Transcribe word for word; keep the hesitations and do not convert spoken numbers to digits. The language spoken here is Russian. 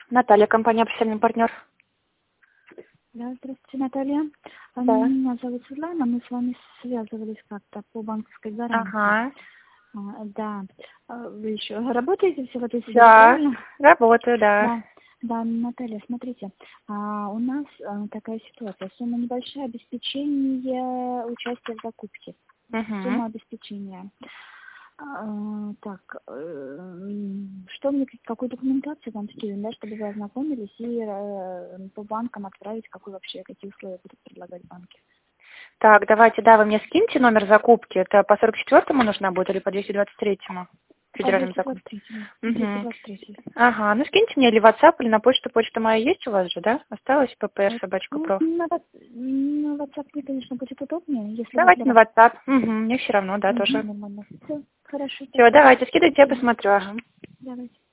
Наталья, компания «Профессиональный партнер». Да, здравствуйте, Наталья. А, Да. Меня зовут Светлана, мы с вами связывались как-то по банковской гарантии. Ага. А, Да. А, Вы еще работаете в этой сфере, Да, правильно? работаю, да. Да. Да, Наталья, смотрите, а, у нас а, такая ситуация. Сумма небольшая, обеспечение участия в закупке. Угу. Сумма обеспечения. А, так, э, м, что мне, какую документацию вам скинуть, да, чтобы вы ознакомились и э, по банкам отправить, какой вообще, какие условия будут предлагать банки. Так, давайте, да, вы мне скиньте номер закупки. Это по сорок четвёртому нужна будет или по двести двадцать третьему? По Федеральному двести закону. двадцать третьему. двести Угу. двадцать третий. Ага, ну скиньте мне или в WhatsApp, или на почту. Почта моя есть у вас же, да? Осталось ppr Вот. собачка Ну, про. на, Ват- на WhatsApp мне, конечно, будет удобнее, если вы Давайте для на вас. WhatsApp. Угу, мне все равно, да, Угу. тоже нормально. Все, хорошо, Все, спасибо. давайте, скидывайте, я посмотрю. Ага. Давайте.